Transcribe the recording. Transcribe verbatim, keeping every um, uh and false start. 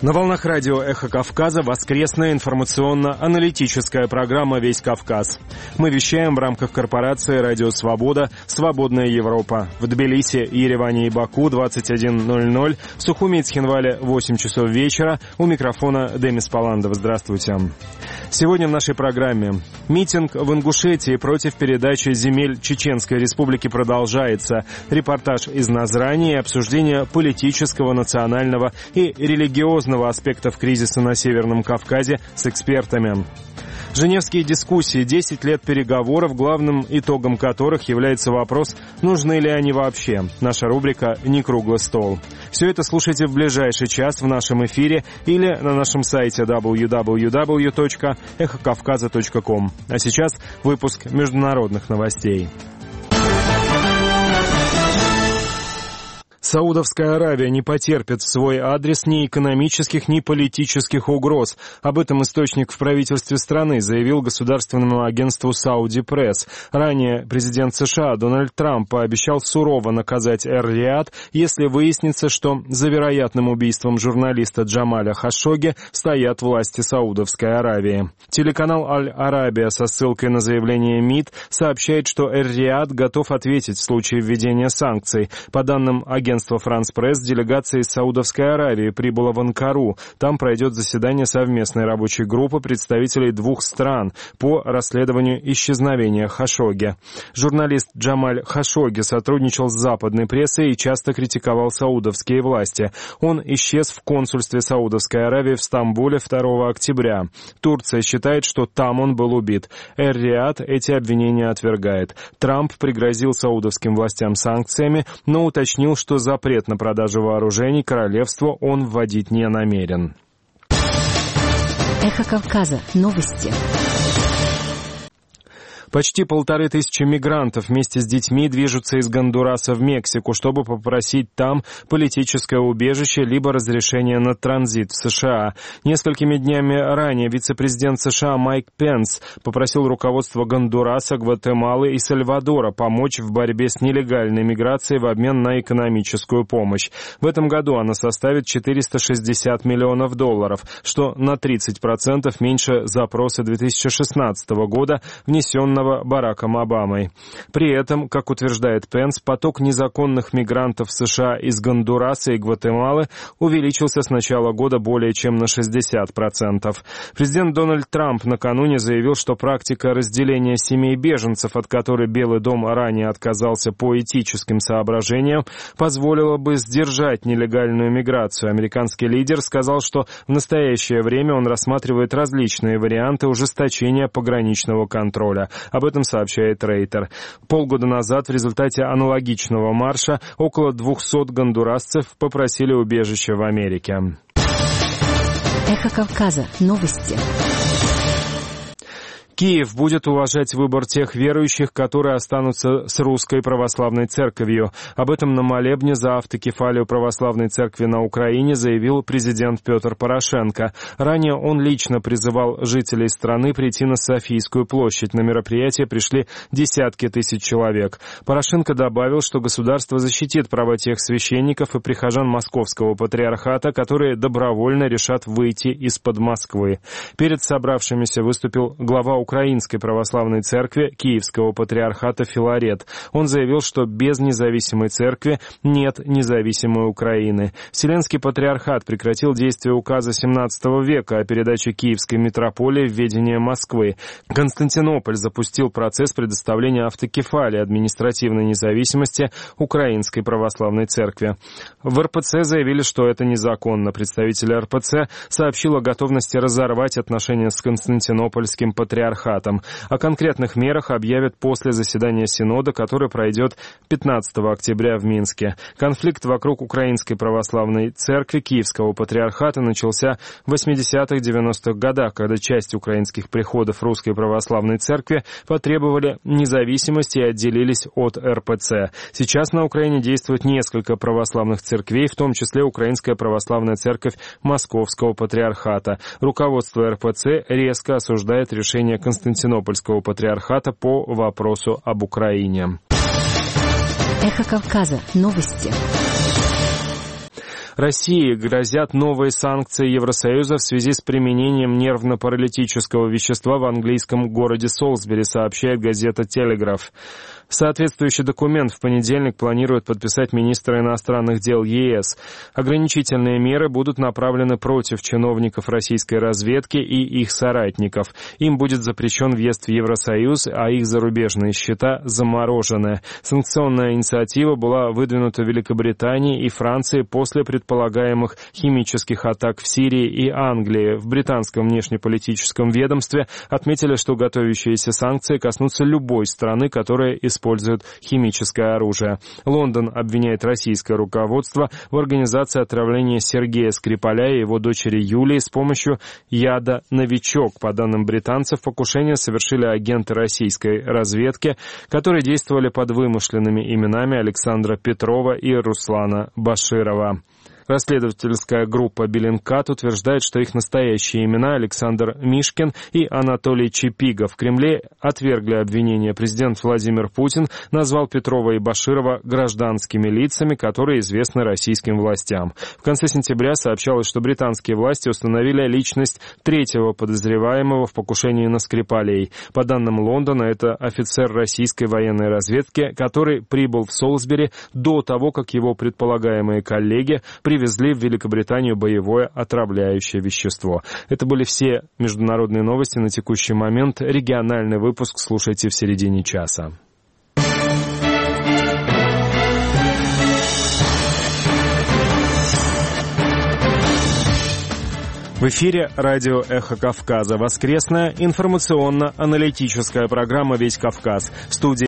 На волнах радио «Эхо Кавказа» воскресная информационно-аналитическая программа «Весь Кавказ». Мы вещаем в рамках корпорации «Радио Свобода», «Свободная Европа». В Тбилиси, Ереване и Баку двадцать один ноль ноль, в Сухуми и Цхинвале восемь часов вечера. У микрофона Демис Паландов. Здравствуйте. Сегодня в нашей программе. Митинг в Ингушетии против передачи земель Чеченской Республики продолжается. Репортаж из Назрани и обсуждение политического, национального и религиозного аспектов кризиса на Северном Кавказе с экспертами. Женевские дискуссии, десять лет переговоров, главным итогом которых является вопрос, нужны ли они вообще. Наша рубрика «Не круглый стол». Все это слушайте в ближайший час в нашем эфире или на нашем сайте дабл ю дабл ю дабл ю точка эхо кавказа точка ком. А сейчас выпуск международных новостей. Саудовская Аравия не потерпит в свой адрес ни экономических, ни политических угроз. Об этом источник в правительстве страны заявил государственному агентству Saudi Press. Ранее президент США Дональд Трамп пообещал сурово наказать Эр-Рияд, если выяснится, что за вероятным убийством журналиста Джамаля Хашогги стоят власти Саудовской Аравии. Телеканал Аль-Арабия со ссылкой на заявление МИД сообщает, что Эр-Рияд готов ответить в случае введения санкций. По данным агентства «Франс Пресс», делегация из Саудовской Аравии прибыла в Анкару. Там пройдет заседание совместной рабочей группы представителей двух стран по расследованию исчезновения Хашогги. Журналист Джамаль Хашогги сотрудничал с западной прессой и часто критиковал саудовские власти. Он исчез в консульстве Саудовской Аравии в Стамбуле второго октября. Турция считает, что там он был убит. Эр-Рияд эти обвинения отвергает. Трамп пригрозил саудовским властям санкциями, но уточнил, что запрет на продажу вооружений королевству он вводить не намерен. Эхо Кавказа. Новости. Почти полторы тысячи мигрантов вместе с детьми движутся из Гондураса в Мексику, чтобы попросить там политическое убежище либо разрешение на транзит в США. Несколькими днями ранее вице-президент США Майк Пенс попросил руководство Гондураса, Гватемалы и Сальвадора помочь в борьбе с нелегальной миграцией в обмен на экономическую помощь. В этом году она составит четыреста шестьдесят миллионов долларов, что на тридцать процентов меньше запроса две тысячи шестнадцатого года, внесенного Бараком Обамой. При этом, как утверждает Пенс, поток незаконных мигрантов в США из Гондураса и Гватемалы увеличился с начала года более чем на шестьдесят процентов. Президент Дональд Трамп накануне заявил, что практика разделения семей беженцев, от которой Белый дом ранее отказался по этическим соображениям, позволила бы сдержать нелегальную миграцию. Американский лидер сказал, что в настоящее время он рассматривает различные варианты ужесточения пограничного контроля. Об этом сообщает Рейтер. Полгода назад в результате аналогичного марша около двухсот гондурасцев попросили убежище в Америке. Эхо Кавказа. Новости. Киев будет уважать выбор тех верующих, которые останутся с Русской Православной Церковью. Об этом на молебне за автокефалию Православной Церкви на Украине заявил президент Петр Порошенко. Ранее он лично призывал жителей страны прийти на Софийскую площадь. На мероприятие пришли десятки тысяч человек. Порошенко добавил, что государство защитит права тех священников и прихожан Московского патриархата, которые добровольно решат выйти из-под Москвы. Перед собравшимися выступил глава Украинской Православной Церкви Киевского Патриархата Филарет. Он заявил, что без независимой церкви нет независимой Украины. Вселенский Патриархат прекратил действие указа семнадцатого века о передаче Киевской митрополии в ведение Москвы. Константинополь запустил процесс предоставления автокефалии административной независимости Украинской Православной Церкви. В эр пэ цэ заявили, что это незаконно. Представитель эр пэ цэ сообщил о готовности разорвать отношения с Константинопольским Патриархатом. О конкретных мерах объявят после заседания Синода, который пройдет пятнадцатого октября в Минске. Конфликт вокруг Украинской Православной Церкви Киевского Патриархата начался в восьмидесятых-девяностых годах, когда часть украинских приходов Русской Православной Церкви потребовали независимости и отделились от эр пэ цэ. Сейчас на Украине действует несколько православных церквей, в том числе Украинская Православная Церковь Московского Патриархата. Руководство эр пэ цэ резко осуждает решение Константинопольского Патриархата по вопросу об Украине. Эхо Кавказа. Новости. России грозят новые санкции Евросоюза в связи с применением нервно-паралитического вещества в английском городе Солсбери, сообщает газета «Телеграф». Соответствующий документ в понедельник планирует подписать министр иностранных дел ЕС. Ограничительные меры будут направлены против чиновников российской разведки и их соратников. Им будет запрещен въезд в Евросоюз, а их зарубежные счета заморожены. Санкционная инициатива была выдвинута в Великобритании и Франции после предполагаемых химических атак в Сирии и Англии. В британском внешнеполитическом ведомстве отметили, что готовящиеся санкции коснутся любой страны, которая использует химическое оружие. Лондон обвиняет российское руководство в организации отравления Сергея Скрипаля и его дочери Юлии с помощью яда «Новичок». По данным британцев, покушение совершили агенты российской разведки, которые действовали под вымышленными именами Александра Петрова и Руслана Баширова. Расследовательская группа «Беллинкат» утверждает, что их настоящие имена Александр Мишкин и Анатолий Чепига. В Кремле отвергли обвинения. Президент Владимир Путин назвал Петрова и Баширова гражданскими лицами, которые известны российским властям. В конце сентября сообщалось, что британские власти установили личность третьего подозреваемого в покушении на Скрипалей. По данным Лондона, это офицер российской военной разведки, который прибыл в Солсбери до того, как его предполагаемые коллеги привезли в Великобританию боевое отравляющее вещество. Это были все международные новости на текущий момент. Региональный выпуск слушайте в середине часа. В эфире радио «Эхо Кавказа». Воскресная информационно-аналитическая программа «Весь Кавказ». В студии